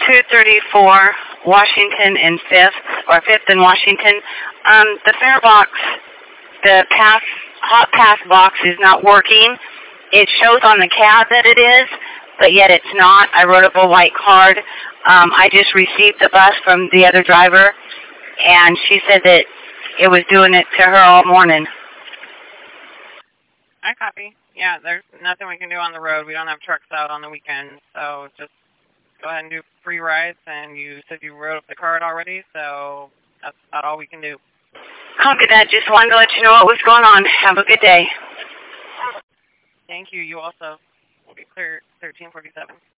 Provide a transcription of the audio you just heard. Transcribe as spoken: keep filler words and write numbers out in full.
two thirty-four Washington and fifth, or fifth and Washington. Um, the fare box, the pass, hot pass box is not working. It shows on the cab that it is, but yet it's not. I wrote up a white card. Um, I just received the bus from the other driver, and she said that it was doing it to her all morning. I copy. Yeah, there's nothing we can do on the road. We don't have trucks out on the weekend, so just go ahead and do free rides. And you said you wrote up the card already, so that's about all we can do. Copy that. Just wanted to let you know what was going on. Have a good day. Thank you. You also will be clear thirteen forty-seven.